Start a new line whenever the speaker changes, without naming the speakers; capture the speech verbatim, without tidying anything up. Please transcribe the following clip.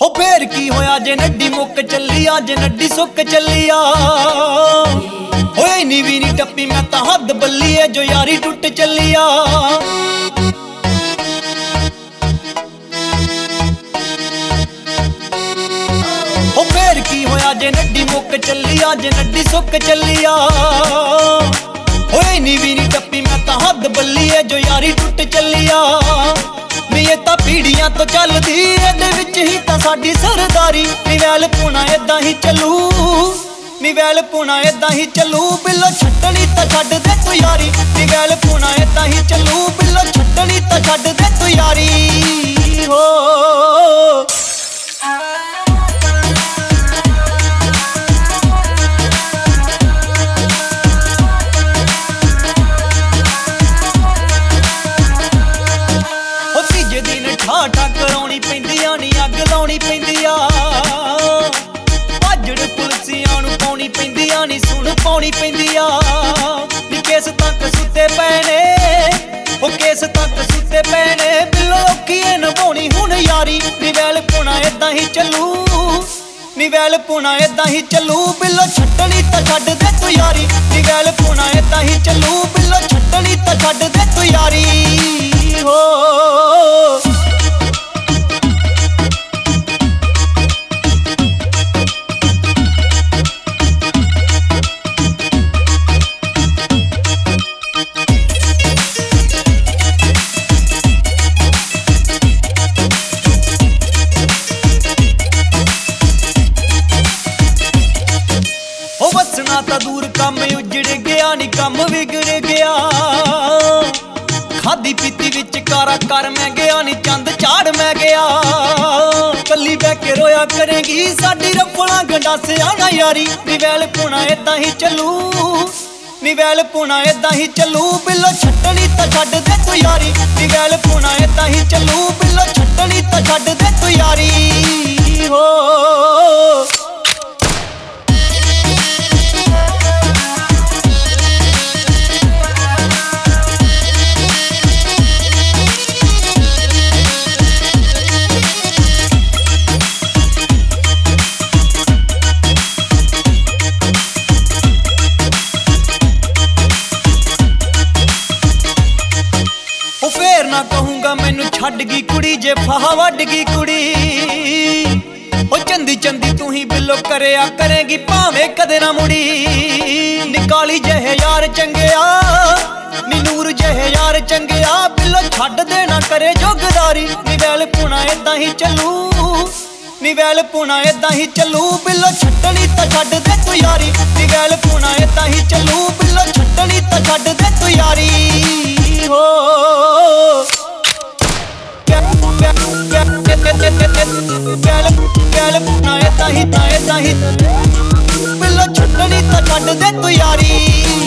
हो फेर की होया जे नड्डी मुक चली आ, जे नड्डी सुक चली आ। होए नी भी नी टप्पी मैं तां हद बल्ली है, जो यारी टुट चली आ। हो फेर की होया जे नड्डी मुक चली आ, जे नड्डी सुक चली आ। होए नी भी नी टप्पी मैं तां हद बल्ली है, जो यारी टुट चली आ। नी ये तां पीढ़ियां तो चलदी इहदे विच ही तां साडी सरदारी। नी वैल पूना इदां ही चलू, नी वैल पूना इदां ही चलू। बिल्लो छड्डनी तां छड्ड दे तू यारी, नी वैल पूना इदां ही चलू। बिल्लो छड्डनी तां छड्ड दे तू यारी हो। ਠਾਠਾ ਕਰਾਉਣੀ ਪੈਂਦੀ ਆ, ਨੀ ਅੱਗ ਲਾਉਣੀ ਪੈਂਦੀ ਆ। ਭਾਜੜ ਪੁਲਸੀਆਂ ਨੂੰ ਪਾਉਣੀ ਪੈਂਦੀ ਆ, ਨੀ ਸੁਣ ਪਾਉਣੀ ਪੈਂਦੀ ਆ। ਨੀ ਕੇਸ ਤੱਕ ਸੁੱਤੇ ਪਏ ਨੇ, ਉਹ ਕੇਸ ਤੱਕ ਸੁੱਤੇ ਪਏ ਨੇ। ਬਿੱਲੋ ਔਖੀ ਏ ਨਿਭਾਉਣੀ ਹੁਣ ਯਾਰੀ, ਨੀ ਵੈਲ ਪੁਣਾ ਏਦਾਂ ਹੀ ਚੱਲੂ, ਨੀ ਵੈਲ ਪੁਣਾ ਏਦਾਂ ਹੀ ਚੱਲੂ। ਬਿੱਲੋ ਛੱਡਣੀ ਤਾਂ ਛੱਡ ਦੇ ਤੂੰ ਯਾਰੀ, ਨੀ ਵੈਲ ਪੁਣਾ ਏਦਾਂ ਹੀ ਚੱਲੂ। ਬਿੱਲੋ ਛੱਡਣੀ ਤਾਂ ਛੱਡ ਦੇ ਤੂੰ ਯਾਰੀ ਹੋ। वसना तां दूर कम उजड़ गया, नी कम बिगड़ गया। खादी पीती विच कारा कर मैं गया, नी चंद चाड़ मैं गया। कली बह के रोया करेगी साडी रफड़ा गंडासिया ना यारी। नी वैल पूना इदां ही चलू, नी वैल पूना इदां ही चलू। बिल्लो छड्डनी तां छड्ड दे तू यारी, नी वैल पूना इदां ही चलू। बिल्लो छड्डनी तां छड्ड दे तू यारी हो। फेर ना कहूंगा मैनू छड्ड गई कुड़ी, जे फाहा वड्ड गई कुड़ी। ओ चंदी चंदी तू ही बिल्लो करया करेगी भावें कदे ना मुड़ी। निकाली जहे यार चंगिया, नी नूर जहे यार चंगिया। बिल्लो छड्ड देना करे जोगदारी, नी वैल पूना इदां ही चलू, नी वैल पूना इदां ही चलू। बिल्लो छड्डनी तां छड्ड दे तू यारी, नी वैल पूना इदां ही चलू। बिल्लो छड्डनी तां छड्ड दे तू यारी हो। बिल्लो छड्डनी तां छड्ड दे तू यारी।